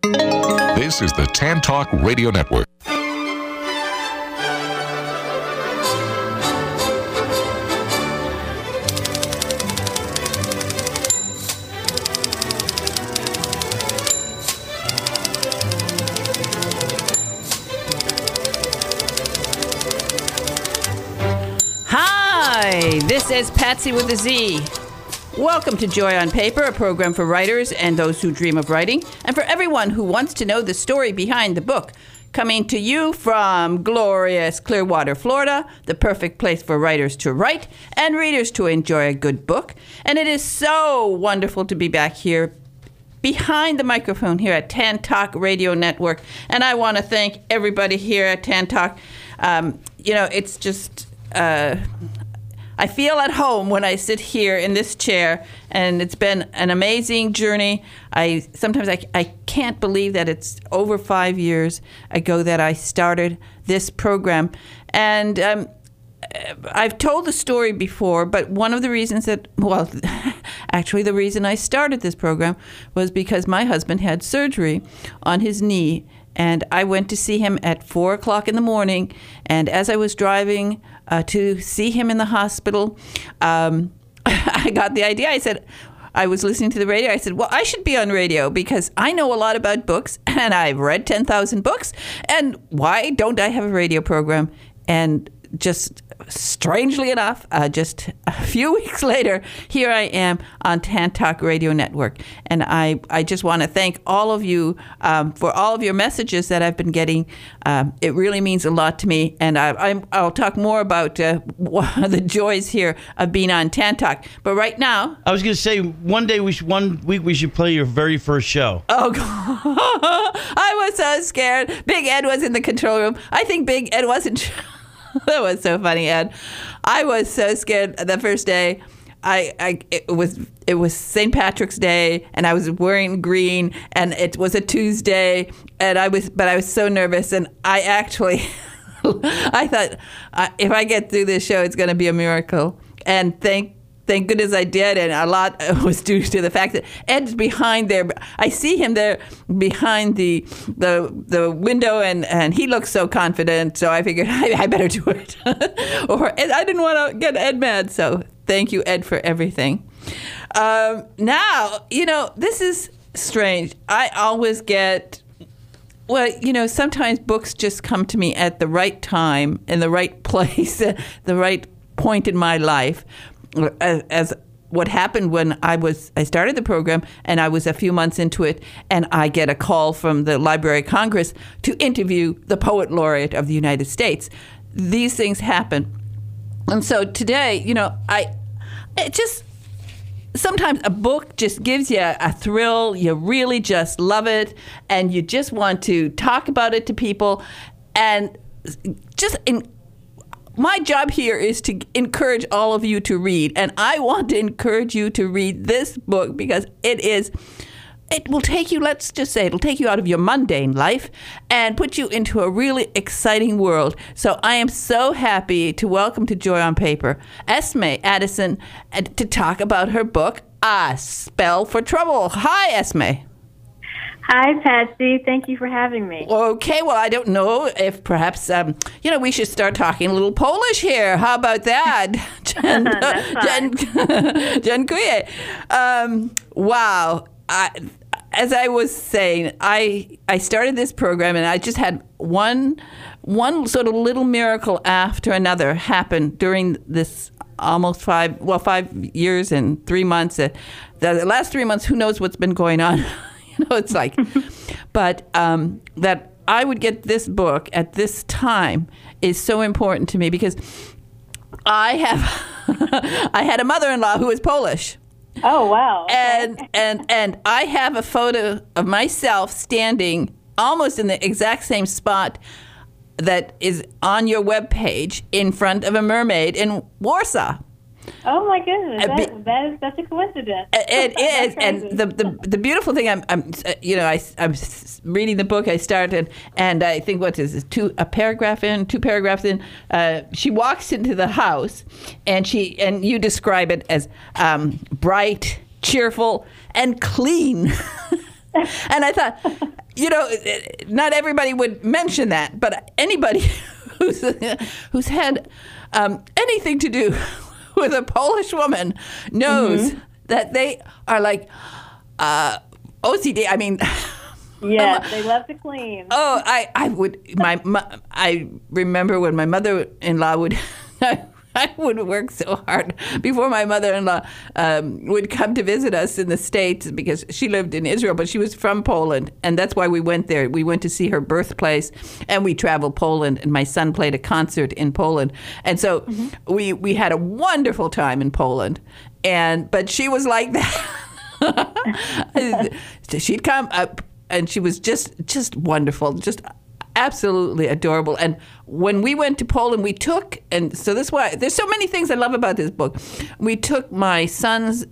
This is the Tan Talk Radio Network. Hi, this is Patsy with a Z. Welcome to Joy on Paper, a program for writers and those who dream of writing, and for everyone who wants to know the story behind the book. Coming to you from glorious Clearwater, Florida, the perfect place for writers to write and readers to enjoy a good book. And it is so wonderful to be back here behind the microphone here at Tan Talk Radio Network. And I want to thank everybody here at Tan Talk. It's just... I feel at home when I sit here in this chair, and it's been an amazing journey. Sometimes I can't believe that it's over 5 years ago that I started this program. And I've told the story before, but one of the reasons actually the reason I started this program was because my husband had surgery on his knee. And I went to see him at 4 o'clock in the morning. And as I was driving to see him in the hospital, I got the idea. I was listening to the radio. I said, well, I should be on radio because I know a lot about books and I've read 10,000 books. And why don't I have a radio program? And just strangely enough, just a few weeks later, here I am on Tan Talk Radio Network. And I just want to thank all of you for all of your messages that I've been getting. It really means a lot to me. And I'll talk more about the joys here of being on Tan Talk. But right now... I was going to say, one week we should play your very first show. Oh, God. I was so scared. Big Ed was in the control room. I think Big Ed wasn't... That was so funny, Ed. I was so scared the first day. It was St. Patrick's Day, and I was wearing green, and it was a Tuesday, and I was so nervous, and I actually, I thought if I get through this show, it's going to be a miracle. And thank goodness I did, and a lot was due to the fact that Ed's behind there. I see him there behind the window, and he looks so confident, so I figured I better do it. Or I didn't want to get Ed mad, so thank you, Ed, for everything. Now, this is strange. I always get... Well, sometimes books just come to me at the right time, in the right place, the right point in my life. As what happened when I started the program and I was a few months into it, and I get a call from the Library of Congress to interview the Poet Laureate of the United States. These things happen. And so today, sometimes a book just gives you a thrill. You really just love it, and you just want to talk about it to people. And my job here is to encourage all of you to read, and I want to encourage you to read this book because it will take you, let's just say, it'll take you out of your mundane life and put you into a really exciting world. So I am so happy to welcome to Joy on Paper Esme Addison to talk about her book, A Spell for Trouble. Hi, Esme. Hi, Patsy. Thank you for having me. Okay, well, I don't know if perhaps, we should start talking a little Polish here. How about that? Dziękuję. Wow. As I was saying, I started this program, and I just had one sort of little miracle after another happen during this almost 5 years and 3 months. The last 3 months, who knows what's been going on. It's like, but that I would get this book at this time is so important to me because I had a mother-in-law who was Polish. Oh, wow. Okay. And I have a photo of myself standing almost in the exact same spot that is on your webpage in front of a mermaid in Warsaw. Oh my goodness, that is such a coincidence. It is, and the beautiful thing, I'm reading the book. I started, and I think two paragraphs in, she walks into the house, and you describe it as bright, cheerful, and clean. And I thought, not everybody would mention that, but anybody who's had anything to do with a Polish woman knows that they are like OCD. I mean, yes, they love to clean. Oh, I remember when my mother-in-law would. I would work so hard before my mother-in-law would come to visit us in the States, because she lived in Israel, but she was from Poland, and that's why we went there. We went to see her birthplace, and we traveled Poland, and my son played a concert in Poland. And so we had a wonderful time in Poland, but she was like that. She'd come up, and she was just wonderful, just absolutely adorable. And when we went to Poland, and so this is why there's so many things I love about this book. We took my son's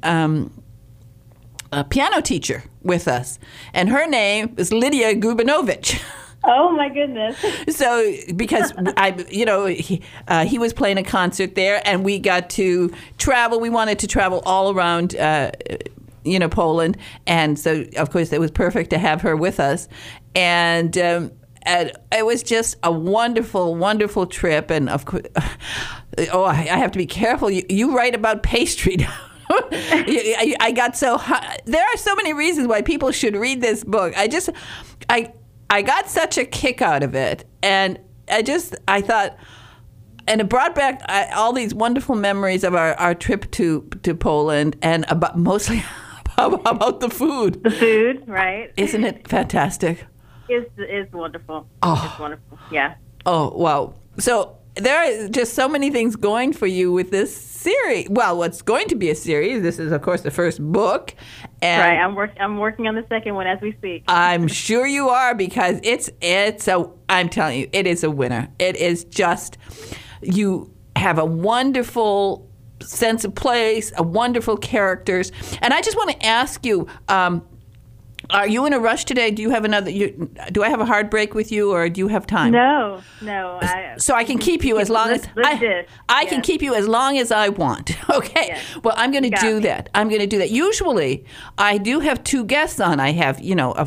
piano teacher with us, and her name is Lydia Gubanovich. Oh my goodness! So because he was playing a concert there, and we got to travel. We wanted to travel all around. Poland, and so of course it was perfect to have her with us, and it was just a wonderful, wonderful trip. And of course, I have to be careful. You write about pastry. I got so hot. There are so many reasons why people should read this book. I got such a kick out of it, and I thought. And it brought back all these wonderful memories of our trip to Poland, and mostly about the food. The food, right? Isn't it fantastic? It's wonderful. Oh. It's wonderful. Yeah. Oh, wow. So there are just so many things going for you with this series. Well, what's going to be a series. This is, of course, the first book. And right. I'm working on the second one as we speak. I'm sure you are, because I'm telling you, it is a winner. It is just, you have a wonderful sense of place, a wonderful characters. And I just want to ask you, are you in a rush today? Do you have do I have a hard break with you, or do you have time? No. So I can keep you as long as I can keep you as long as I want. Okay. Yes. Well, I'm going to do that. I'm going to do that. Usually, I do have two guests on. I have,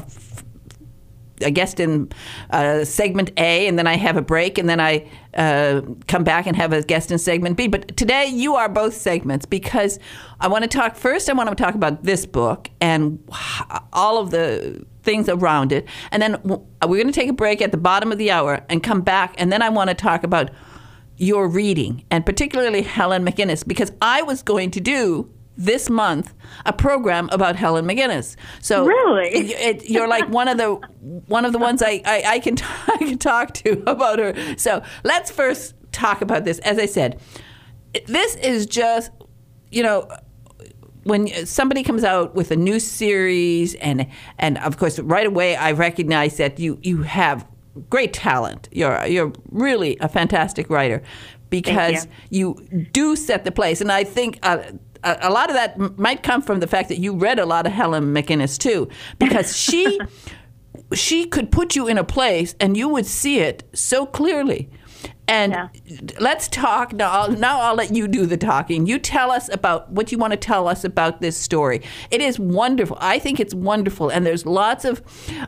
a guest in segment A, and then I have a break, and then I come back and have a guest in segment B. But today you are both segments, because I want to talk about this book and all of the things around it. And then we're going to take a break at the bottom of the hour and come back. And then I want to talk about your reading, and particularly Helen McGinnis, because I was going to do this month a program about Helen McGinnis. So really, you're like one of the ones I can talk to about her. So let's first talk about this. As I said, this is just, when somebody comes out with a new series, and of course right away I recognize that you have great talent. You're really a fantastic writer, because you do set the place. And I think a lot of that might come from the fact that you read a lot of Helen McGinnis too, because she could put you in a place and you would see it so clearly. And let's talk now. I'll let you do the talking. You tell us about what you want to tell us about this story. It is wonderful. I think it's wonderful, and there's lots of,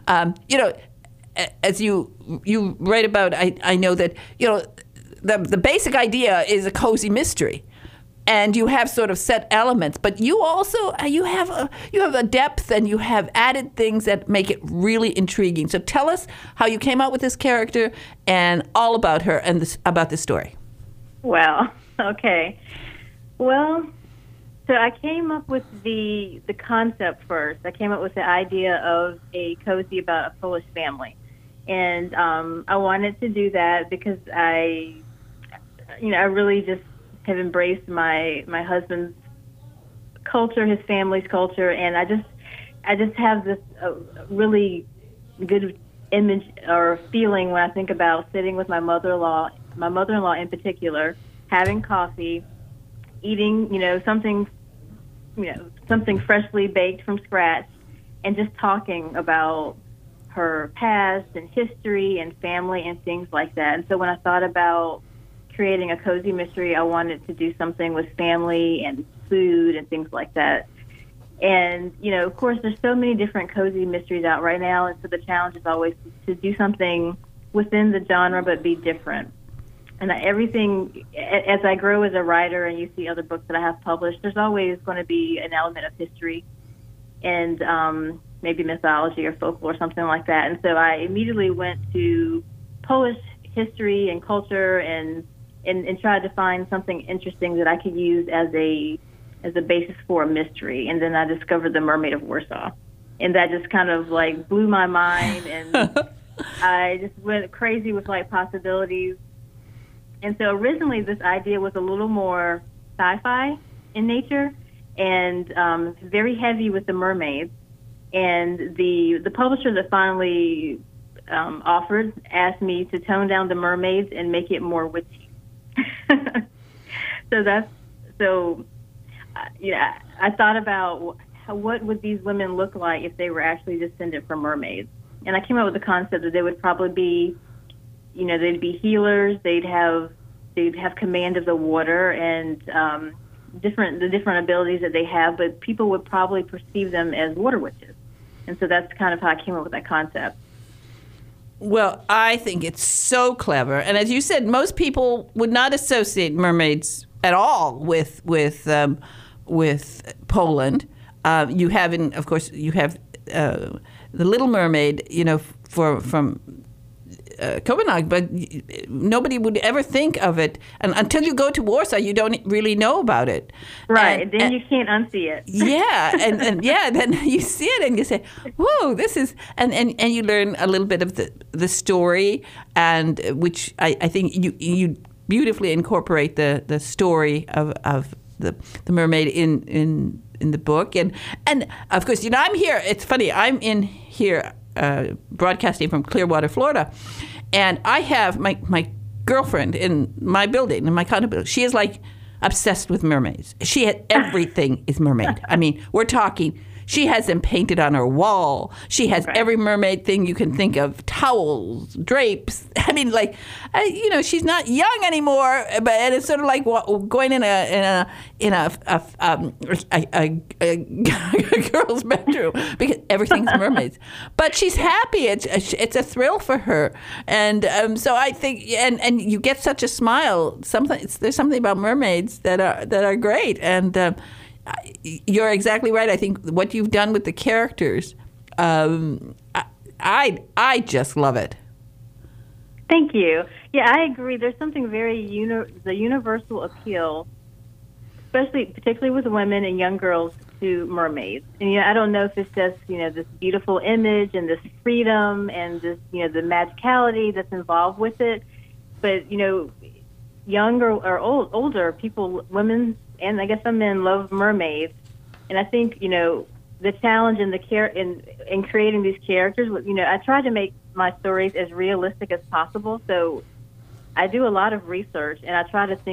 as you write about. I know that the basic idea is a cozy mystery. And you have sort of set elements, but you also you have a depth, and you have added things that make it really intriguing. So tell us how you came out with this character, and all about her and about this story. Well, okay. Well, so I came up with the concept first. I came up with the idea of a cozy about a Polish family, and I wanted to do that because I really just have embraced my husband's culture, his family's culture, and I just have this really good image or feeling when I think about sitting with my mother-in-law in particular, having coffee, eating something freshly baked from scratch, and just talking about her past and history and family and things like that. And so when I thought about creating a cozy mystery, I wanted to do something with family and food and things like that. And, of course, there's so many different cozy mysteries out right now, and so the challenge is always to do something within the genre but be different. And everything, as I grow as a writer and you see other books that I have published, there's always going to be an element of history and maybe mythology or folklore or something like that. And so I immediately went to Polish history and culture and tried to find something interesting that I could use as a basis for a mystery. And then I discovered The Mermaid of Warsaw. And that just kind of like blew my mind, and I just went crazy with like possibilities. And so originally this idea was a little more sci-fi in nature and very heavy with the mermaids. And the publisher that finally offered asked me to tone down the mermaids and make it more witchy. I thought about what would these women look like if they were actually descended from mermaids. And I came up with the concept that they would probably be, they'd be healers, they'd have command of the water and the different abilities that they have, but people would probably perceive them as water witches. And so that's kind of how I came up with that concept. Well, I think it's so clever. And as you said, most people would not associate mermaids at all with Poland. You have, of course, the Little Mermaid, from Copenhagen, but nobody would ever think of it. And until you go to Warsaw, you don't really know about it. Right. Then you can't unsee it. Yeah. And then you see it and you say, whoa, this is, and you learn a little bit of the story, and which I think you beautifully incorporate the story of the mermaid in the book. And of course, I'm here. It's funny. I'm in here broadcasting from Clearwater, Florida. And I have my girlfriend in my building, in my condo building. She is like obsessed with mermaids. She had everything is mermaid. I mean, we're talking. She has them painted on her wall. She has every mermaid thing you can think of: towels, drapes. I mean, she's not young anymore, and it's sort of like going in a girl's bedroom because everything's mermaids. But she's happy. It's a thrill for her, and so I think, and you get such a smile. There's something about mermaids that are great, and. You're exactly right. I think what you've done with the characters, I just love it. Thank you. Yeah, I agree. There's something very the universal appeal, particularly with women and young girls, to mermaids. And I don't know if it's just this beautiful image and this freedom and this the magicality that's involved with it, but younger or older people, women. And I guess some men love mermaids, and I think the challenge in in creating these characters. I try to make my stories as realistic as possible. So I do a lot of research, and I try to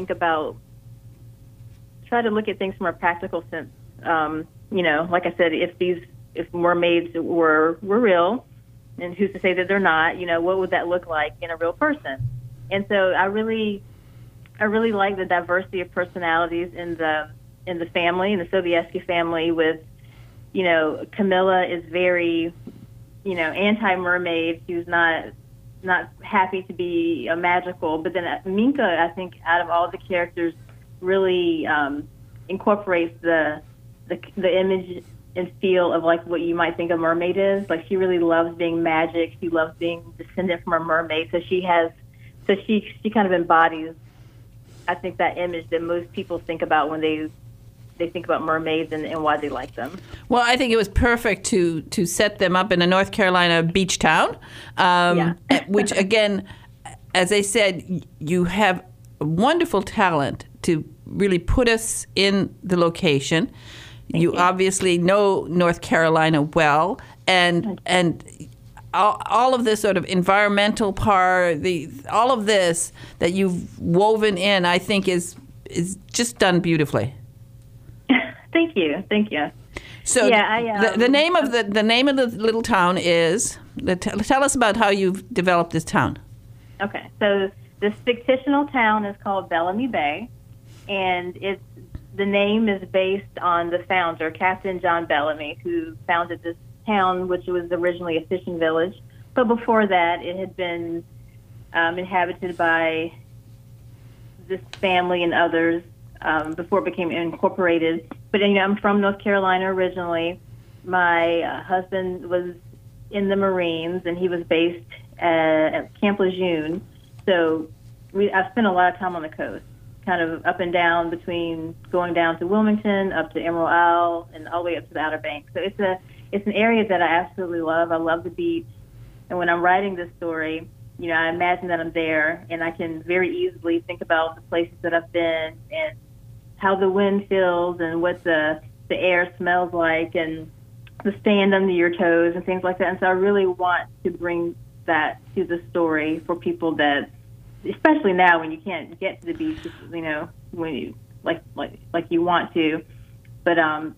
look at things from a practical sense. Like I said, if mermaids were real, and who's to say that they're not? What would that look like in a real person? And so I really like the diversity of personalities in the family, in the Sobieski family. With, Camilla is very, anti-mermaid. She's not happy to be magical. But then Minka, I think, out of all the characters, really incorporates the image and feel of like what you might think a mermaid is. Like, she really loves being magic. She loves being descendant from a mermaid. So she kind of embodies, I think, that image that most people think about when they think about mermaids and why they like them. Well, I think it was perfect to set them up in a North Carolina beach town, which, again, as I said, you have wonderful talent to really put us in the location. You obviously know North Carolina well, and all of this sort of environmental part, all of this that you've woven in, I think is just done beautifully. Thank you. So the name of the little town is. Tell us about how you've developed this town. Okay, so this fictional town is called Bellamy Bay, and it's the name is based on the founder, Captain John Bellamy, who founded this town, which was originally a fishing village. But before that, it had been inhabited by this family and others before it became incorporated. But I'm from North Carolina originally. My husband was in the Marines, and he was based at Camp Lejeune. So I've spent a lot of time on the coast, kind of up and down between going down to Wilmington, up to Emerald Isle, and all the way up to the Outer Banks. So it's an area that I absolutely love. I love the beach. And when I'm writing this story, I imagine that I'm there, and I can very easily think about the places that I've been and how the wind feels and what the air smells like and the sand under your toes and things like that. And so I really want to bring that to the story for people that, especially now when you can't get to the beach, when you like you want to. But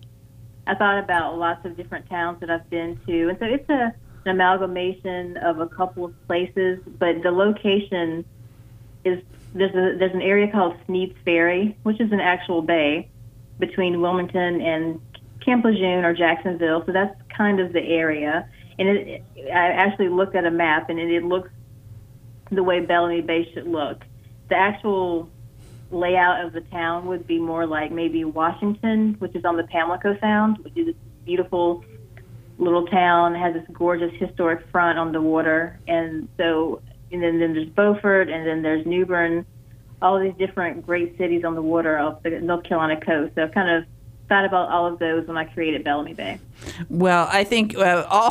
I thought about lots of different towns that I've been to, and so it's an amalgamation of a couple of places. But the location is there's an area called Sneed's Ferry, which is an actual bay between Wilmington and Camp Lejeune or Jacksonville. So that's kind of the area. And I actually looked at a map, and it looks the way Bellamy Bay should look. The actual layout of the town would be more like maybe Washington, which is on the Pamlico Sound, which is a beautiful little town. It has this gorgeous historic front on the water. And then there's Beaufort, and then there's New Bern, all these different great cities on the water off the North Carolina coast. So I've kind of thought about all of those when I created Bellamy Bay. Well, I think all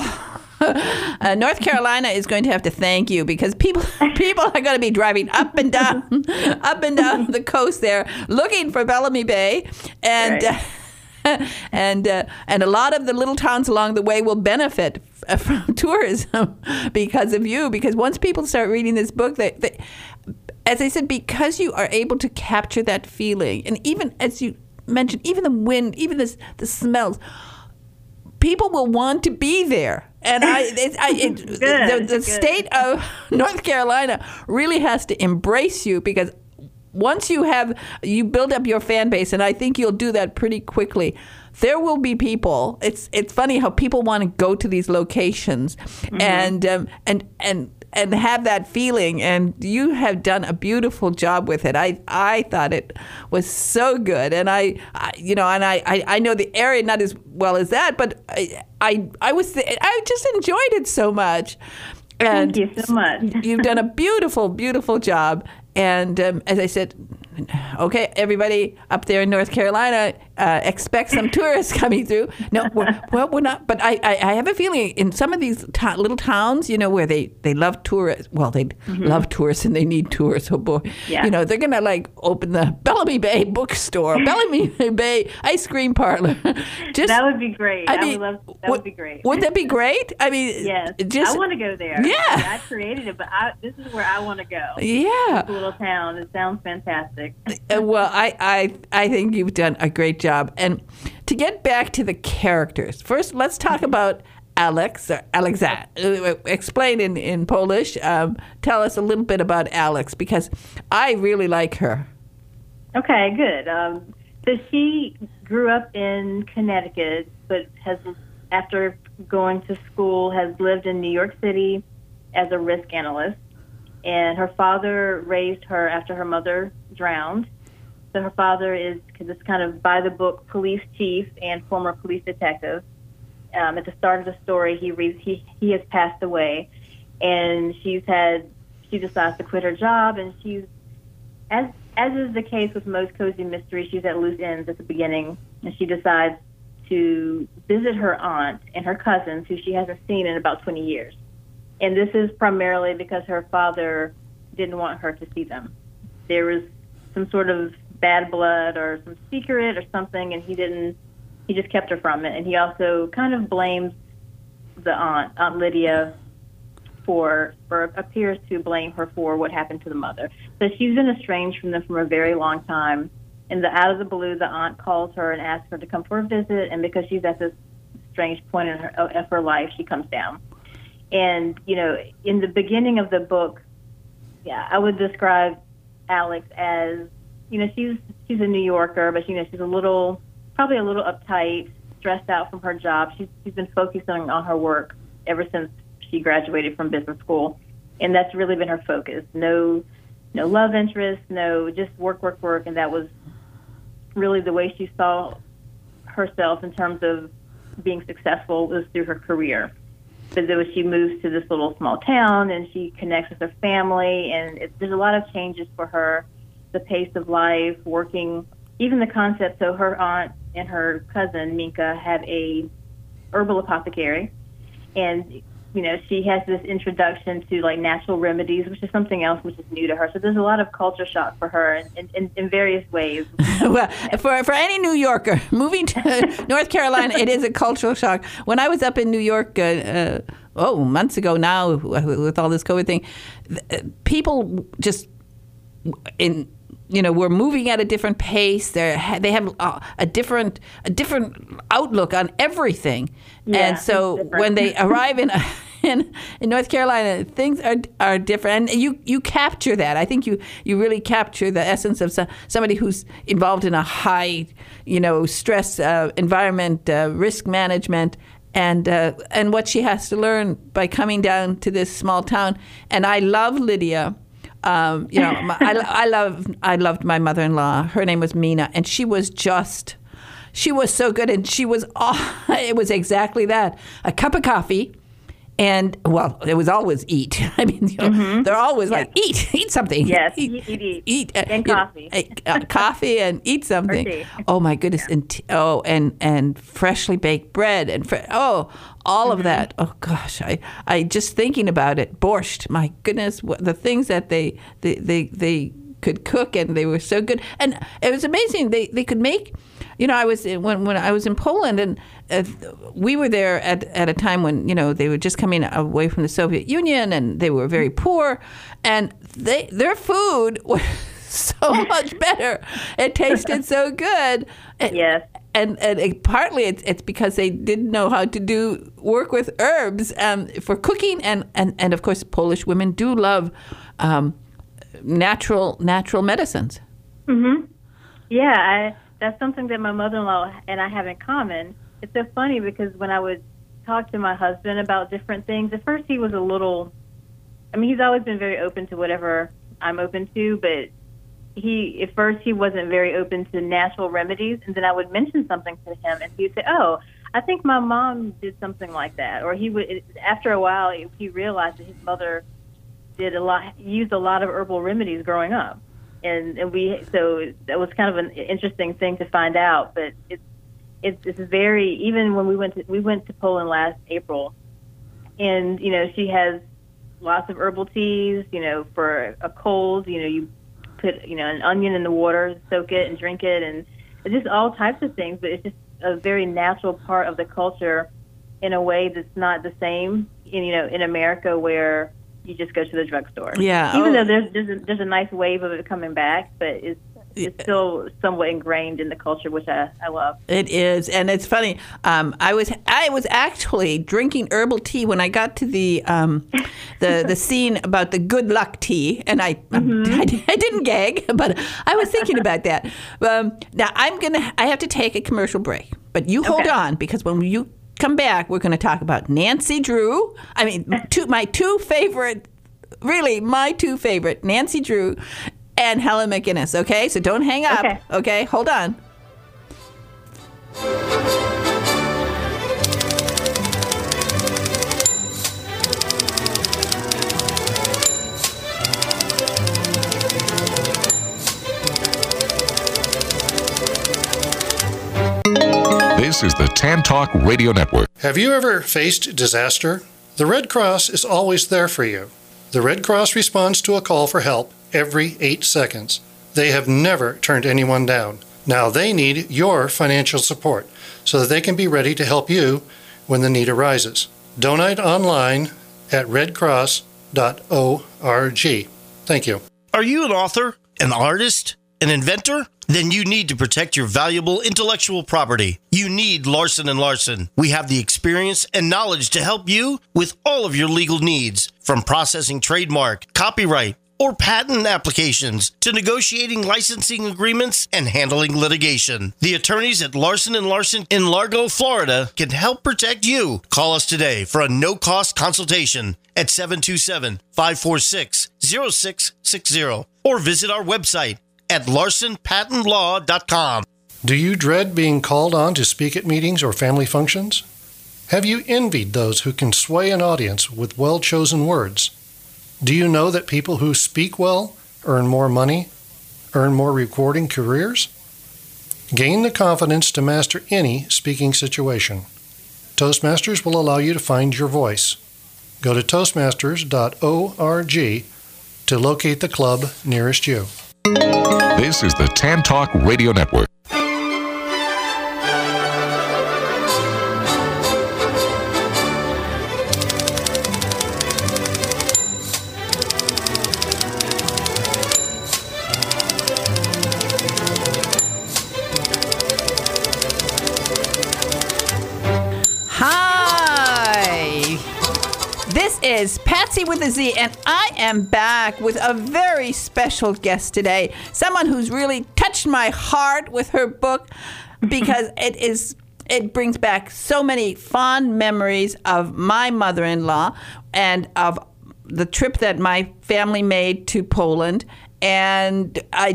North Carolina is going to have to thank you, because people are going to be driving up and down the coast there looking for Bellamy Bay, and right. and a lot of the little towns along the way will benefit from tourism because of you. Because once people start reading this book, they, as I said, because you are able to capture that feeling, and even as you mentioned, even the wind, even the smells, people will want to be there. And the state of North Carolina really has to embrace you, because once you build up your fan base, and I think you'll do that pretty quickly, there will be people. It's funny how people want to go to these locations, mm-hmm. and have that feeling, and you have done a beautiful job with it. I thought it was so good, and I know the area not as well as that, but I just enjoyed it so much. And thank you so much. You've done a beautiful, beautiful job. And as I said, okay, everybody up there in North Carolina, expect some tourists coming through. No, we're not. But I have a feeling in some of these little towns, where they love tourists. Well, they mm-hmm. love tourists and they need tourists. Oh boy, yeah. They're gonna open the Bellamy Bay bookstore, Bellamy Bay ice cream parlor. That would be great. That would be great. Wouldn't that be great? I mean, yes. I want to go there. Yeah, I created it, but this is where I want to go. Yeah, this little town. It sounds fantastic. Well, I think you've done a great job. And to get back to the characters, first let's talk about Alex, or Alexa. Explain in Polish. Tell us a little bit about Alex, because I really like her. Okay, good. So she grew up in Connecticut, but after going to school, has lived in New York City as a risk analyst. And her father raised her after her mother drowned. So her father is this kind of by-the-book police chief and former police detective. At the start of the story, he has passed away, and she decides to quit her job, and she's, as is the case with most cozy mysteries, she's at loose ends at the beginning, and she decides to visit her aunt and her cousins, who she hasn't seen in about 20 years. And this is primarily because her father didn't want her to see them. There was some sort of bad blood or some secret or something, and he just kept her from it. And he also kind of blames the Aunt Lydia appears to blame her for what happened to the mother. So she's been estranged from them for a very long time. And out of the blue, the aunt calls her and asks her to come for a visit. And because she's at this strange point of her life, she comes down. And, in the beginning of the book, I would describe Alex as, she's a New Yorker, but she's probably a little uptight, stressed out from her job. She's been focusing on her work ever since she graduated from business school, and that's really been her focus. No love interest, no, just work, and that was really the way she saw herself in terms of being successful was through her career. But then she moves to this little small town and she connects with her family, and there's a lot of changes for her, the pace of life, working, even the concept. So her aunt and her cousin, Minka, have a herbal apothecary, and she has this introduction to like natural remedies, which is something else which is new to her. So there's a lot of culture shock for her in various ways. Well, for any New Yorker moving to North Carolina, it is a cultural shock. When I was up in New York, months ago now, with all this COVID thing, people just we're moving at a different pace. They have a different outlook on everything, and so when they arrive in North Carolina, things are different. And you capture that. I think you really capture the essence of somebody who's involved in a high stress environment, risk management, and what she has to learn by coming down to this small town. And I love Lydia. I loved my mother-in-law. Her name was Mina, and she was so good, and it was exactly that. A cup of coffee, and it was always eat. I mean, they're always like, eat something. Yes, eat and coffee. Coffee and eat something. Oh my goodness, and freshly baked bread and all of that. Oh gosh, I just thinking about it. Borscht, my goodness, the things that they could cook, and they were so good. And it was amazing. They could make. I was when I was in Poland, and we were there at a time when they were just coming away from the Soviet Union, and they were very poor, and their food was so much better. It tasted so good. Yes. And partly it's because they didn't know how to work with herbs for cooking, and of course Polish women do love natural medicines. Mm-hmm. Yeah, that's something that my mother-in-law and I have in common. It's so funny because when I would talk to my husband about different things, at first he was he's always been very open to whatever I'm open to, but at first he wasn't very open to natural remedies, and then I would mention something to him, and he would say, "Oh, I think my mom did something like that," or he would. After a while, he realized that his mother used a lot of herbal remedies growing up, and so that was kind of an interesting thing to find out. But it's very, even when we went to Poland last April, and she has lots of herbal teas. For a cold, you put an onion in the water, soak it and drink it, and it's just all types of things. But it's just a very natural part of the culture in a way that's not the same in America, where you just go to the drugstore. Yeah. Even though there's a nice wave of it coming back, but it's still somewhat ingrained in the culture, which I love. It is, and it's funny. I was actually drinking herbal tea when I got to the scene about the good luck tea, and I didn't gag, but I was thinking about that. Now I have to take a commercial break, but you hold on, because when you come back, we're going to talk about Nancy Drew. I mean, my two favorite, Nancy Drew and Helen McInnes, okay? So don't hang up, okay? Hold on. This is the Tan Talk Radio Network. Have you ever faced disaster? The Red Cross is always there for you. The Red Cross responds to a call for help every 8 seconds. They have never turned anyone down. Now they need your financial support so that they can be ready to help you when the need arises. Donate online at redcross.org. Thank you. Are you an author, an artist, an inventor? Then you need to protect your valuable intellectual property. You need Larson & Larson. We have the experience and knowledge to help you with all of your legal needs, from processing trademark, copyright, or patent applications to negotiating licensing agreements and handling litigation. The attorneys at Larson & Larson in Largo, Florida can help protect you. Call us today for a no-cost consultation at 727-546-0660 or visit our website at larsonpatentlaw.com. Do you dread being called on to speak at meetings or family functions? Have you envied those who can sway an audience with well-chosen words? Do you know that people who speak well earn more money, earn more recording careers? Gain the confidence to master any speaking situation. Toastmasters will allow you to find your voice. Go to toastmasters.org to locate the club nearest you. This is the Tan Talk Radio Network. This is Patsy with a Z, and I am back with a very special guest today. Someone who's really touched my heart with her book because it brings back so many fond memories of my mother-in-law and of the trip that my family made to Poland. And I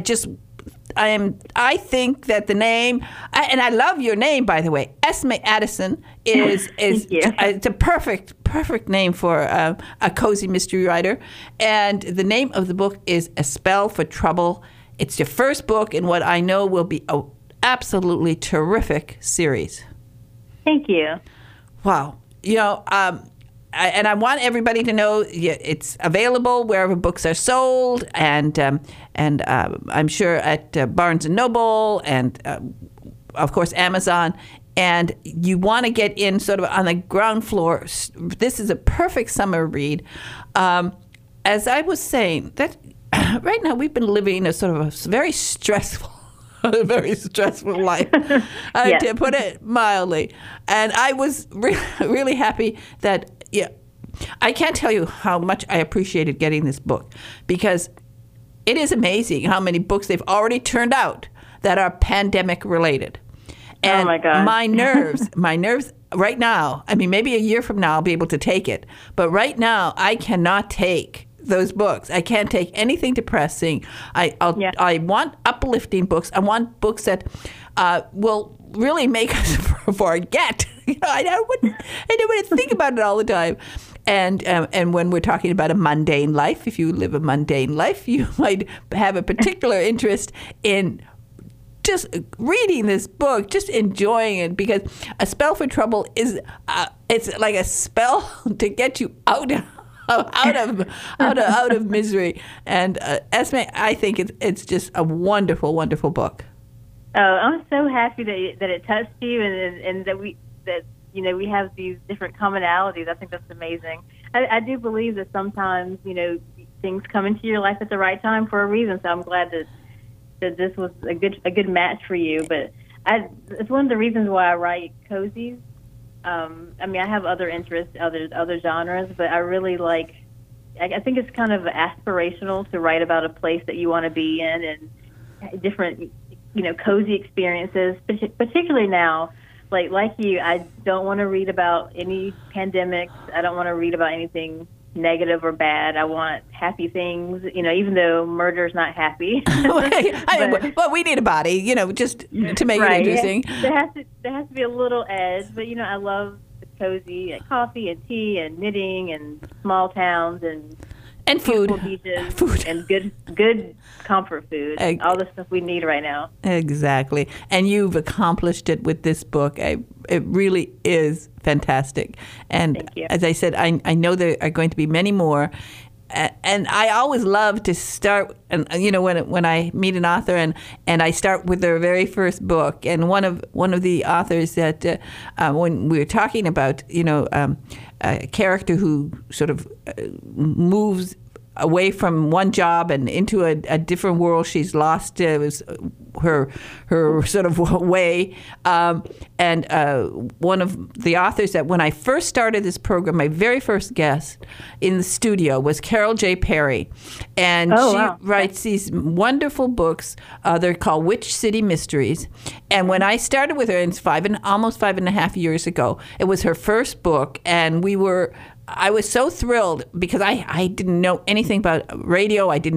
think that the name, and I love your name, by the way, Esme Addison is it's a perfect name for a cozy mystery writer. And the name of the book is A Spell for Trouble. It's your first book in what I know will be an absolutely terrific series. Thank you. Wow. I want everybody to know it's available wherever books are sold, and I'm sure at Barnes & Noble and, of course, Amazon. And you want to get in sort of on the ground floor. This is a perfect summer read. As I was saying, that right now we've been living a sort of a very stressful life, to put it mildly. And I was really happy that, I can't tell you how much I appreciated getting this book, because it is amazing how many books they've already turned out that are pandemic related. And oh my God. my nerves right now, I mean, maybe a year from now I'll be able to take it. But right now I cannot take those books. I can't take anything depressing. I want uplifting books. I want books that will really make us forget. I don't want to think about it all the time. And when we're talking about a mundane life, if you live a mundane life, you might have a particular interest in just reading this book, just enjoying it, because A Spell for Trouble is it's like a spell to get you out of misery. And Esme, I think it's just a wonderful, wonderful book. Oh, I'm so happy that it touched you, and that we have these different commonalities. I think that's amazing. I do believe that sometimes things come into your life at the right time for a reason. So I'm glad that this was a good match for you. But it's one of the reasons why I write cozies. I mean, I have other interests, other genres, but I really like. I think it's kind of aspirational to write about a place that you want to be in and different, cozy experiences. Particularly now, like you, I don't want to read about any pandemics. I don't want to read about anything negative or bad. I want happy things, even though murder's not happy. Well, we need a body, just to make it interesting. Yeah. There has to be a little edge, but I love the cozy coffee and tea and knitting and small towns and food, beaches, food and good comfort food. All the stuff we need right now. Exactly, and you've accomplished it with this book. It really is fantastic. And thank you. As I said, I know there are going to be many more. And I always love to start, and when I meet an author and I start with their very first book. And one of the authors that when we were talking about a character who sort of moves away from one job and into a different world. She's lost her sort of way. And one of the authors that when I first started this program, my very first guest in the studio was Carol J. Perry. And writes these wonderful books. They're called Witch City Mysteries. And when I started with her, it's almost 5.5 years ago, it was her first book. And I was so thrilled because I didn't know anything about radio. I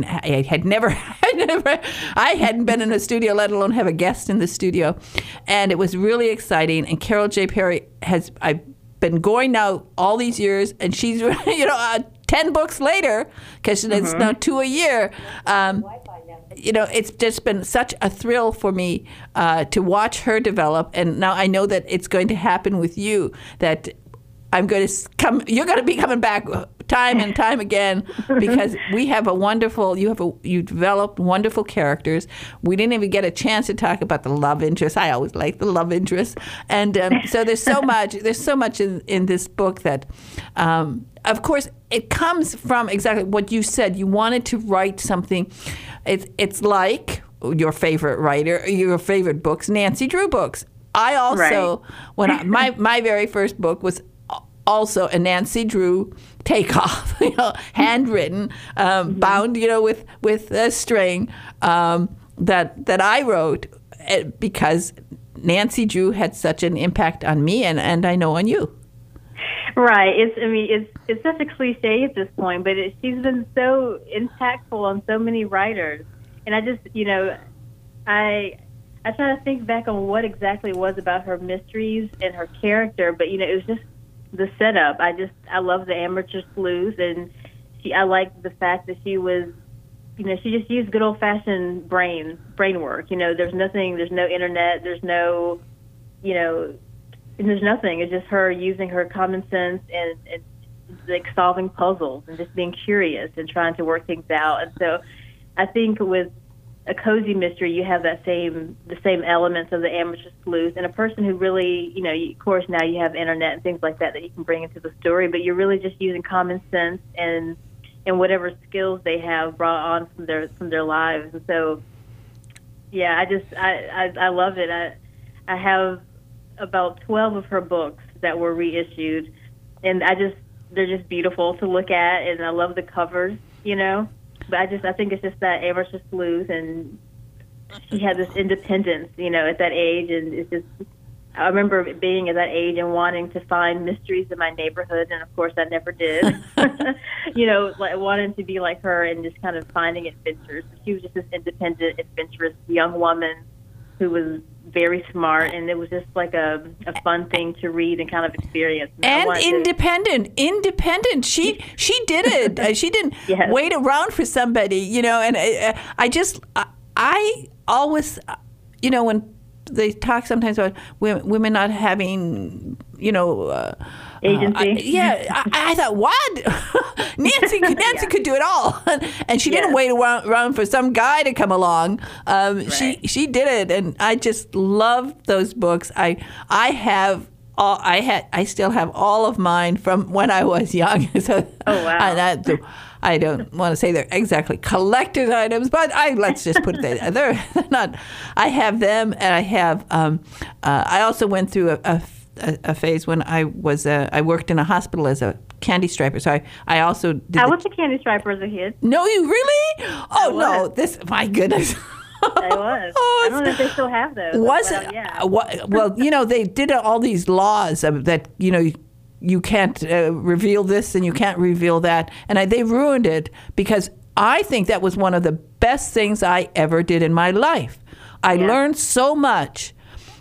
hadn't been in a studio, let alone have a guest in the studio. And it was really exciting. And Carol J. Perry I've been going now all these years, and she's, 10 books later, because it's now 2 a year. It's just been such a thrill for me to watch her develop. And now I know that it's going to happen with you, that you're going to be coming back time and time again, because you developed wonderful characters. We didn't even get a chance to talk about the love interest. I always like the love interest. And so there's so much in this book that, of course, it comes from exactly what you said. You wanted to write something. It's like your favorite writer, your favorite books, Nancy Drew books. I also, my very first book was also a Nancy Drew takeoff, handwritten, bound, with a string, that I wrote because Nancy Drew had such an impact on me, and I know on you. Right. It's such a cliche at this point, but she's been so impactful on so many writers, and I just, I try to think back on what exactly it was about her mysteries and her character, but it was just the setup. I love the amateur sleuth, and I like the fact that she was, she just used good old fashioned brain work. There's no internet, there's no, there's nothing. It's just her using her common sense and like solving puzzles and just being curious and trying to work things out. And so I think with a cozy mystery, you have the same elements of the amateur sleuth and a person who really, of course now you have internet and things like that you can bring into the story, but you're really just using common sense and whatever skills they have brought on from their lives. And so, yeah, I love it. I have about 12 of her books that were reissued, and they're just beautiful to look at, and I love the covers, But I think it's just that amateur sleuth, and she had this independence, at that age, and it's just, I remember being at that age and wanting to find mysteries in my neighborhood, and of course I never did. Like wanting to be like her and just kind of finding adventures. She was just this independent, adventurous young woman who was very smart, and it was just like a fun thing to read and kind of experience. And independent. She did it. She didn't wait around for somebody, and I always, when they talk sometimes about women not having, agency. I thought, what? Nancy could do it all, and she didn't wait around for some guy to come along. She did it, and I just love those books. I still have all of mine from when I was young. So, oh wow! I don't want to say they're exactly collector's items, but let's just put it there. They're not. I have them, and I have. I also went through a phase when I worked in a hospital as a candy striper. So I also did. I was a candy striper as a kid. No, you really? Oh no! My goodness. I was. I don't know if they still have those. Well, they did all these laws that you can't reveal this and you can't reveal that, and they ruined it because I think that was one of the best things I ever did in my life. I learned so much.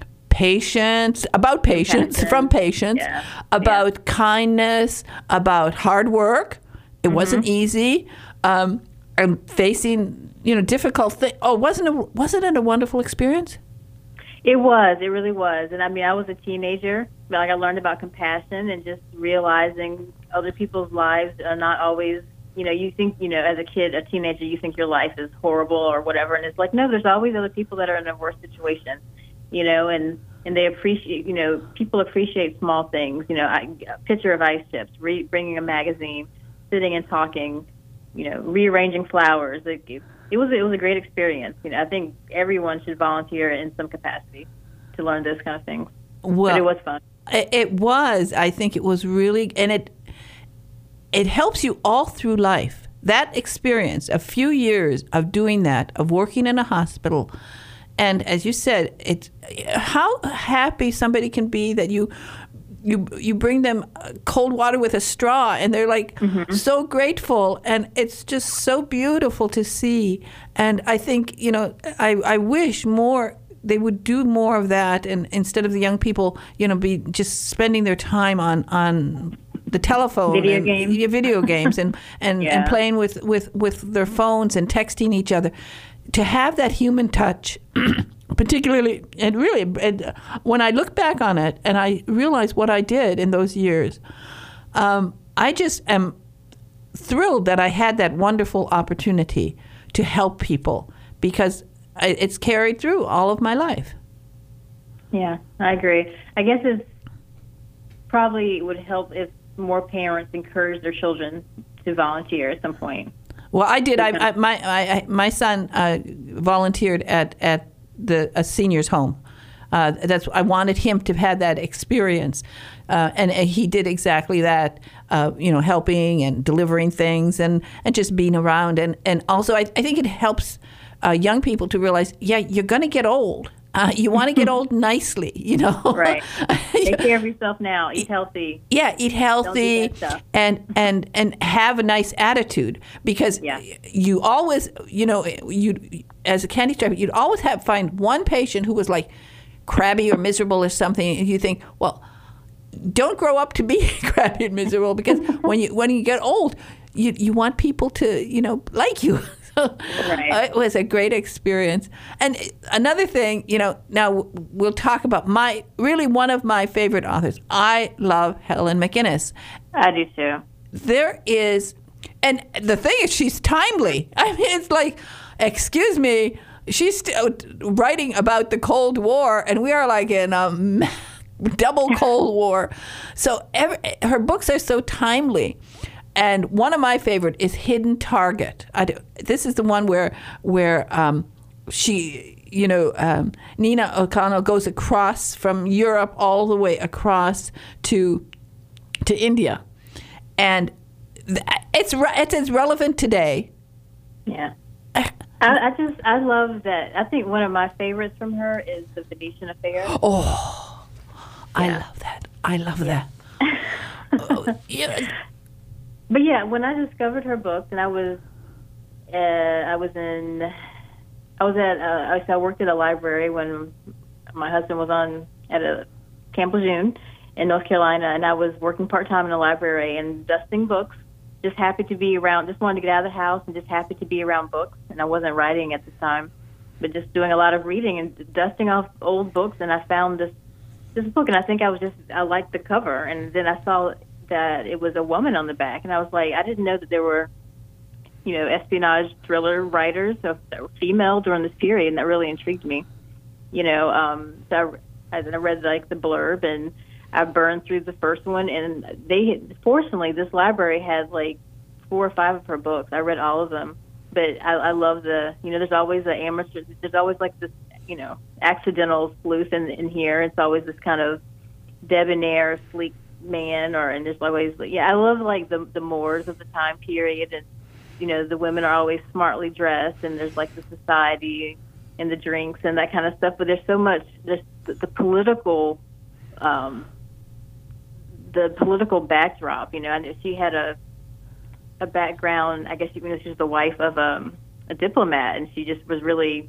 About patience, about kindness, about hard work. It wasn't easy. And facing, difficult things. Oh, wasn't it a wonderful experience? It was. It really was. And I was a teenager. I learned about compassion and just realizing other people's lives are not always, you think, as a kid, a teenager, you think your life is horrible or whatever. And it's like, no, there's always other people that are in a worse situation, and they appreciate, people appreciate small things, a pitcher of ice chips, bringing a magazine, sitting and talking, rearranging flowers. It was a great experience. I think everyone should volunteer in some capacity to learn those kind of things. Well, but it was fun. It was. I think it was really, and it helps you all through life. That experience, a few years of doing that, of working in a hospital, and as you said, it's how happy somebody can be that you bring them cold water with a straw, and they're like so grateful, and it's just so beautiful to see. And I think I wish more they would do more of that, and instead of the young people be just spending their time on the telephone, video games, and playing with their phones and texting each other, to have that human touch. Particularly, and really, when I look back on it and I realize what I did in those years, I just am thrilled that I had that wonderful opportunity to help people, because it's carried through all of my life. Yeah, I agree. I guess it probably would help if more parents encourage their children to volunteer at some point. Well, I did. My son volunteered at a senior's home. I wanted him to have that experience, and he did exactly that. Helping and delivering things, and just being around, and also I think it helps young people to realize, you're going to get old. You want to get old nicely, Right. Take care of yourself now. Eat healthy. Yeah, eat healthy, Don't do that stuff. and have a nice attitude, because you always, you as a candy striper, you'd always find one patient who was like crabby or miserable or something, and you think, well, don't grow up to be crabby and miserable, because when you get old, you want people to like you. Right. It was a great experience. And another thing, now we'll talk about one of my favorite authors. I love Helen McInnes. I do too. There is, and the thing is, she's timely. I mean, it's like, excuse me, she's still writing about the Cold War, and we are like in a double Cold War. So her books are so timely. And one of my favorite is Hidden Target. This is the one where she, Nina O'Connell goes across from Europe all the way across to India, and it's as relevant today. Yeah, I love that. I think one of my favorites from her is The Venetian Affair. Oh, I love that. I love that. But yeah, when I discovered her books, and I worked at a library when my husband was at a Camp Lejeune in North Carolina, and I was working part-time in a library and dusting books, just happy to be around, just wanted to get out of the house and just happy to be around books. And I wasn't writing at the time, but just doing a lot of reading and dusting off old books, and I found this book, and I think I liked the cover, and then I saw that it was a woman on the back, and I was like, I didn't know that there were, espionage thriller writers that were female during this period, and that really intrigued me. So I read like the blurb, and I burned through the first one, and fortunately, this library had like 4 or 5 of her books. I read all of them, but I love there's always an amateur, there's always like this, accidental sleuth in here. It's always this kind of debonair, sleek man, and there's always, I love like the Moors of the time period, and the women are always smartly dressed, and there's like the society and the drinks and that kind of stuff. But there's so much, there's the political backdrop. And she had a background, I guess she's the wife of a diplomat, and she just was really,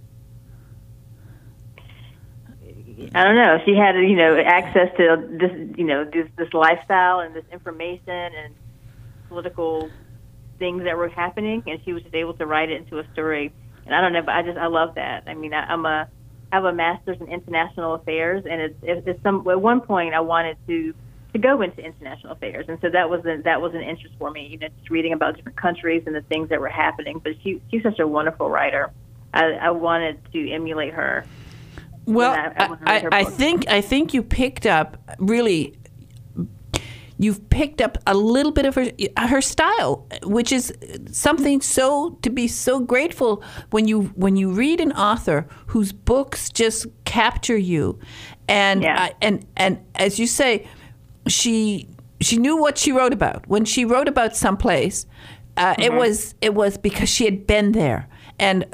I don't know. She had, access to this, this lifestyle and this information and political things that were happening, and she was just able to write it into a story. And I don't know, but I love that. I mean, I have a master's in international affairs, and at one point I wanted to go into international affairs, and so that was an interest for me. Just reading about different countries and the things that were happening. But she's such a wonderful writer. I wanted to emulate her. Well, I think you picked up really. you've picked up a little bit of her style, which is something to be so grateful when you read an author whose books just capture you, and as you say, she knew what she wrote about. When she wrote about someplace, it was because she had been there. And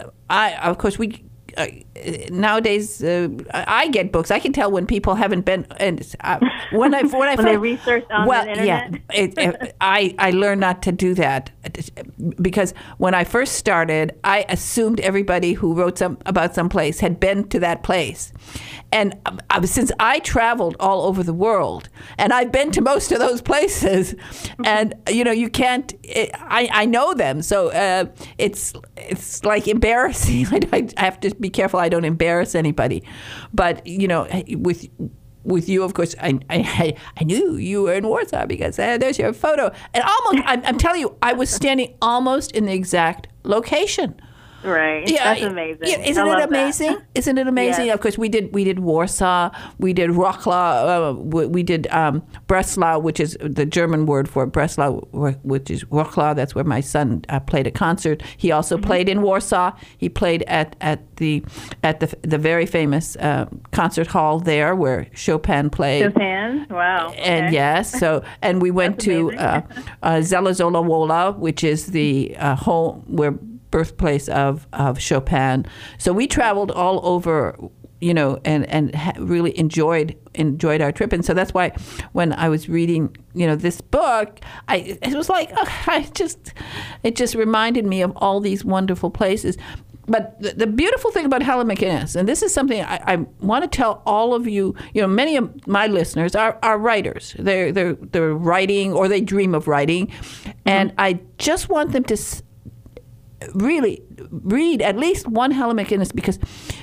nowadays I get books. I can tell when people haven't been. And when they research on the internet. Yeah, I learned not to do that, because when I first started, I assumed everybody who wrote about some place had been to that place. And since I traveled all over the world, and I've been to most of those places, and you can't. I know them, so it's like embarrassing. I have to be careful I don't embarrass anybody. But with you, of course, I knew you were in Warsaw because there's your photo, and I'm telling you, I was standing almost in the exact location. Right. Yeah, that's amazing. Yeah, isn't it amazing? That. Isn't it amazing? Yes. Of course, we did Warsaw, we did Wroclaw, we did Breslau, which is the German word for Breslau, which is Wroclaw. That's where my son played a concert. He also played in Warsaw. He played at the very famous concert hall there where Chopin played. Chopin, wow. Okay. And yes, and we went to Zelazola Wola, which is the home where birthplace of Chopin. So we traveled all over, and really enjoyed our trip. And so that's why when I was reading, this book, it was like, it just reminded me of all these wonderful places. But the beautiful thing about Helen McInnes, and this is something I want to tell all of you, many of my listeners are writers. They're writing, or they dream of writing. And I just want them to really read at least one Helen McInnes, because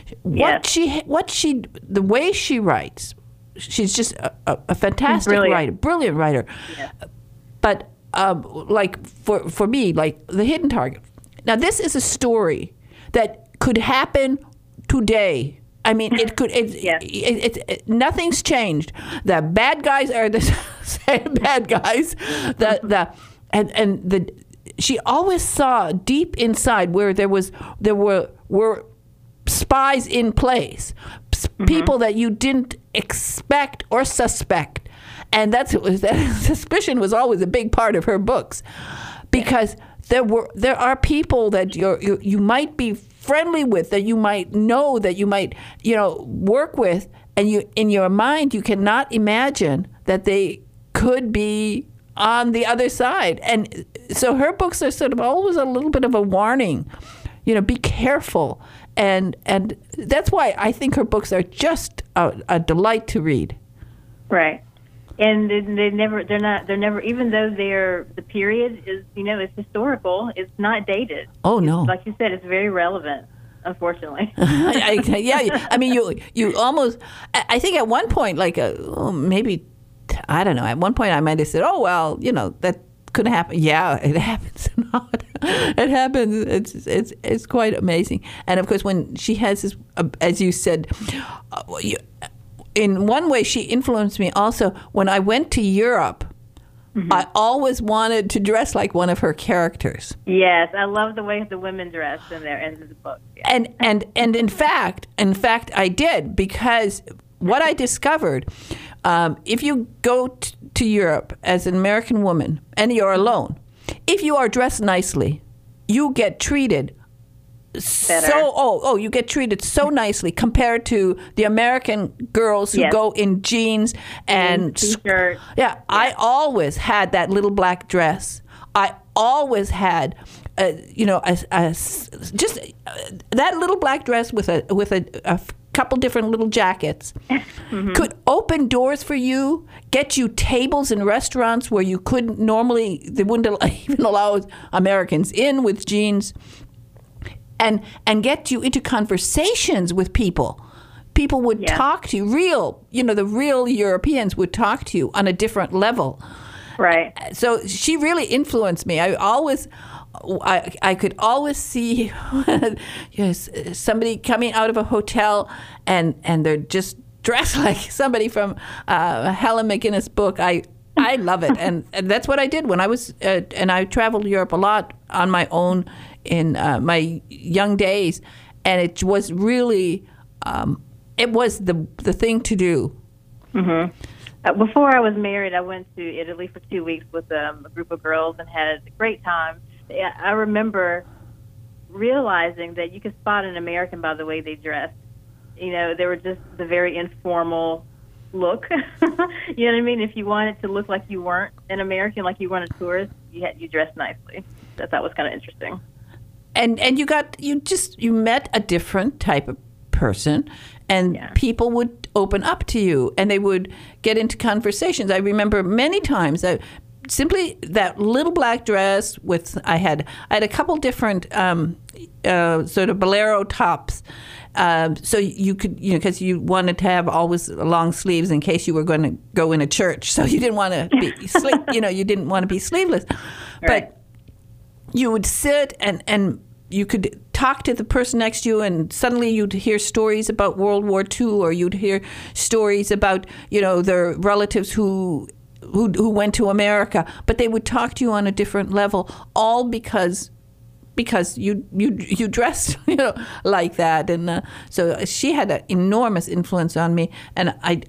the way she writes, she's just a fantastic writer, brilliant writer. Yeah. But like for me, like The Hidden Target. Now this is a story that could happen today. I mean, it could. Nothing's changed. The bad guys are the same bad guys. She always saw deep inside where there were spies in place, people that you didn't expect or suspect, and that suspicion was always a big part of her books, because there are people that you might be friendly with, that you might know, that you might work with, and you in your mind you cannot imagine that they could be on the other side. And so her books are sort of always a little bit of a warning, be careful. And that's why I think her books are just a delight to read. Right. And they're never, even though the period is, it's historical, it's not dated. Oh, no. Like you said, it's very relevant, unfortunately. Yeah. I mean, you almost, I think at one point, like maybe, I don't know. At one point, I might have said, "Oh well, that could happen." Yeah, it happens. It happens. It's quite amazing. And of course, when she has this, as you said, in one way, she influenced me. Also, when I went to Europe, I always wanted to dress like one of her characters. Yes, I love the way the women dress in the book. Yeah. And in fact, I did, because what I discovered. If you go to Europe as an American woman and you're alone, if you are dressed nicely, you get treated better. You get treated so nicely compared to the American girls who go in jeans and t-shirt. Yeah, I always had that little black dress. I always had, just that little black dress with a couple different little jackets could open doors for you, get you tables in restaurants where you couldn't normally, they wouldn't even allow Americans in with jeans, and get you into conversations with people. People would talk to you, the real Europeans would talk to you on a different level. Right. So she really influenced me. I could always see somebody coming out of a hotel and they're just dressed like somebody from Helen McInnes' book. I I love it, and that's what I did when I was, and I traveled Europe a lot on my own in my young days, and it was really, it was the thing to do. Mm-hmm. Before I was married, I went to Italy for 2 weeks with a group of girls and had a great time. I remember realizing that you could spot an American by the way they dressed. You know, they were just the very informal look. You know what I mean? If you wanted to look like you weren't an American, like you weren't a tourist, you dressed nicely. I thought was kind of interesting. And you met a different type of person, and people would open up to you, and they would get into conversations. I remember many times that simply that little black dress with I had a couple different sort of bolero tops. So you could, because you wanted to have always long sleeves in case you were going to go in a church. So you didn't want to be, you didn't want to be sleeveless. Right. But you would sit and you could talk to the person next to you, and suddenly you'd hear stories about World War II, or you'd hear stories about, their relatives who went to America. But they would talk to you on a different level, all because you dressed like that, and so she had an enormous influence on me, and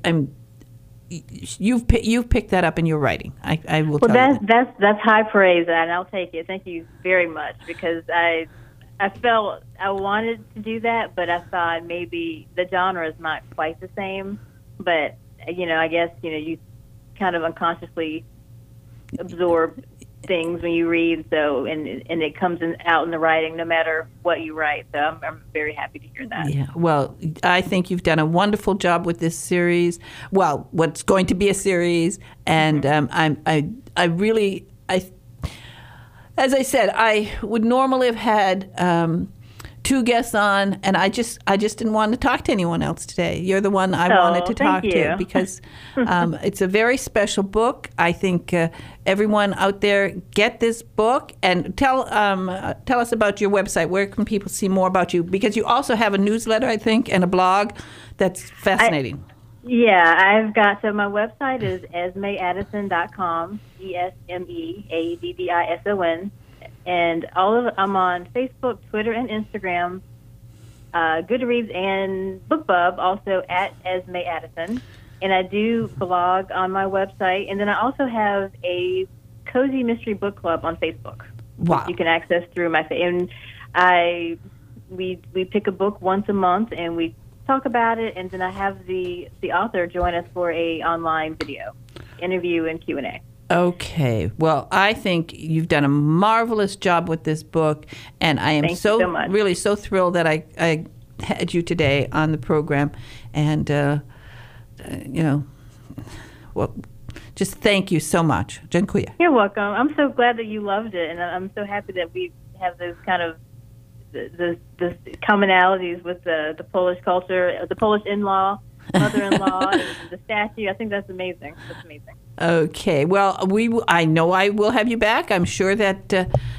you've picked that up in your writing. I will. Well, tell you that's high praise, and I'll take it. Thank you very much, because I felt I wanted to do that, but I thought maybe the genre is not quite the same. But I guess you kind of unconsciously absorb things when you read, so and it comes out in the writing no matter what you write. So I'm very happy to hear that. Yeah, well, I think you've done a wonderful job with this series. Well, what's going to be a series, and I really, as I said, I would normally have had 2 guests on, and I just didn't want to talk to anyone else today. You're the one I wanted to talk to, because it's a very special book. I think everyone out there, get this book, and tell us about your website. Where can people see more about you? Because you also have a newsletter, I think, and a blog that's fascinating. I've got, so my website is esmeaddison.com, ESMEADDISON. And I'm on Facebook, Twitter, and Instagram, Goodreads, and BookBub, also at Esme Addison. And I do blog on my website. And then I also have a Cozy Mystery Book Club on Facebook. Wow. You can access through my and we pick a book once a month, and we talk about it. And then I have the author join us for a online video interview and Q&A. Okay. Well, I think you've done a marvelous job with this book, and I am really so thrilled that I had you today on the program. And, well, just thank you so much. Dziękuję. You're welcome. I'm so glad that you loved it, and I'm so happy that we have those kind of the commonalities with the Polish culture, the Polish in-law, mother-in-law, and the statue. I think that's amazing. That's amazing. Okay. Well, I know I will have you back. I'm sure that,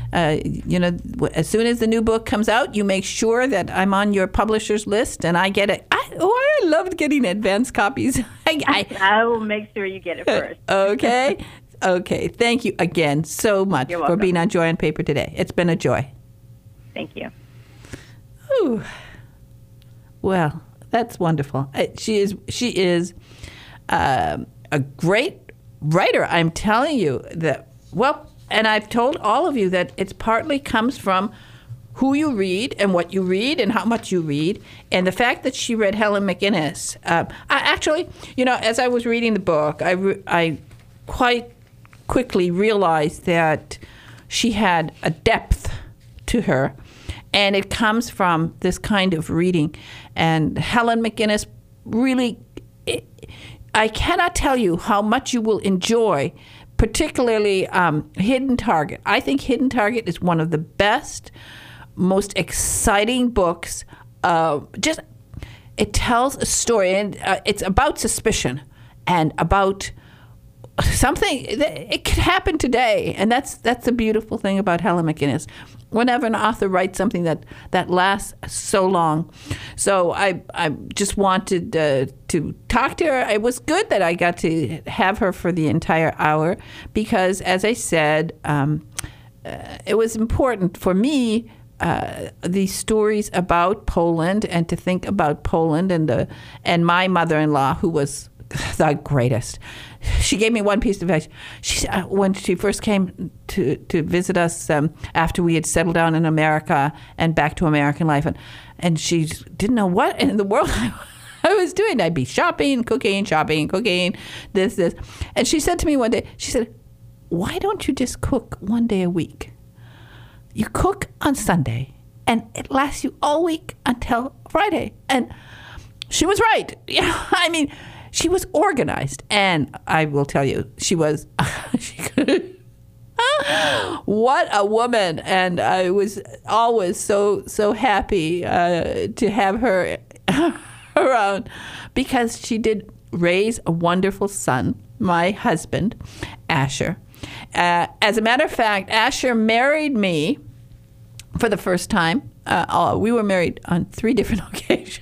as soon as the new book comes out, you make sure that I'm on your publisher's list, and I get it. I loved getting advance copies. I will make sure you get it first. Okay. Okay. Thank you again so much for being on Joy on Paper today. It's been a joy. Thank you. Ooh. Well, that's wonderful. She is a great writer. I'm telling you that. Well, and I've told all of you that it partly comes from who you read and what you read and how much you read, and the fact that she read Helen McInnes. I actually, as I was reading the book, I quite quickly realized that she had a depth to her. And it comes from this kind of reading. And Helen McInnes really, I cannot tell you how much you will enjoy, particularly Hidden Target. I think Hidden Target is one of the best, most exciting books. It tells a story, and it's about suspicion and about something, it could happen today. And that's the beautiful thing about Helen McInnes. Whenever an author writes something that lasts so long. So I just wanted to talk to her. It was good that I got to have her for the entire hour because, as I said, it was important for me, these stories about Poland and to think about Poland and my mother-in-law, who was the greatest. She gave me one piece of advice. She said, when she first came to visit us after we had settled down in America and back to American life, and she didn't know what in the world I was doing. I'd be shopping, cooking, this. And she said to me one day, she said, why don't you just cook one day a week? You cook on Sunday, and it lasts you all week until Friday. And she was right. I mean, she was organized, and I will tell you, she was. What a woman! And I was always so happy to have her around because she did raise a wonderful son, my husband, Asher. As a matter of fact, Asher married me for the first time. We were married on 3 different occasions.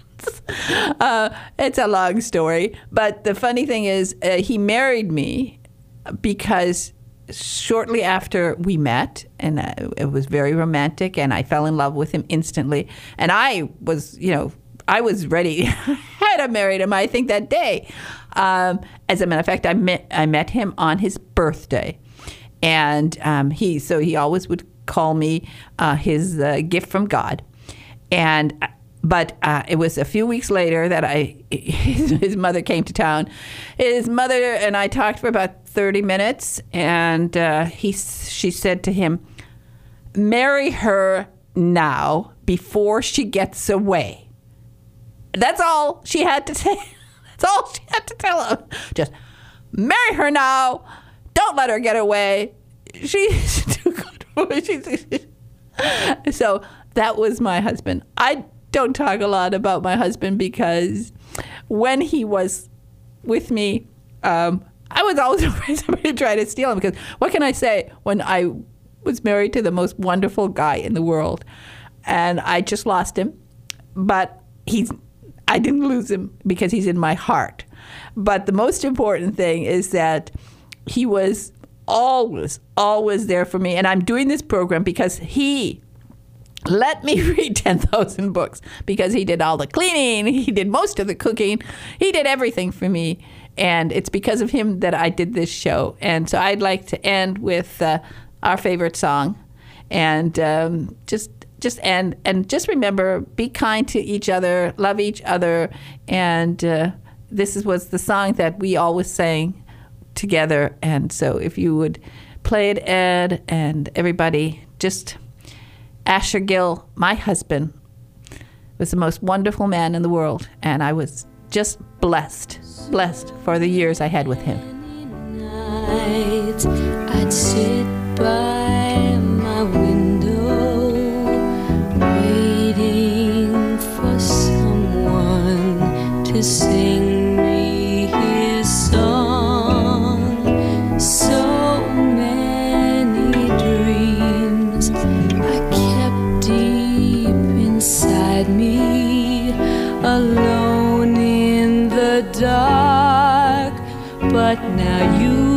It's a long story. But the funny thing is, he married me because shortly after we met, and it was very romantic, and I fell in love with him instantly. And I was ready. I'd married him, I think, that day. As a matter of fact, I met him on his birthday. And he always would call me his gift from God. But it was a few weeks later that his mother came to town. His mother and I talked for about 30 minutes, and she said to him, marry her now before she gets away. That's all she had to say. That's all she had to tell him. Just marry her now. Don't let her get away. She's too good for it. So that was my husband. I don't talk a lot about my husband because when he was with me, I was always afraid somebody would try to steal him, because what can I say when I was married to the most wonderful guy in the world, and I just lost him. But I didn't lose him because he's in my heart. But the most important thing is that he was always there for me. And I'm doing this program because he let me read 10,000 books, because he did all the cleaning, he did most of the cooking, he did everything for me. And it's because of him that I did this show. And so I'd like to end with our favorite song, and just end, and just remember, be kind to each other, love each other. And this was the song that we always sang together. And so if you would play it, Ed, and everybody, just Asher Gill, my husband, was the most wonderful man in the world, and I was just blessed for the years I had with him. Nights I'd sit by my window, waiting for someone to sing me his song. So many dreams I kept deep inside me, alone in the dark. But now you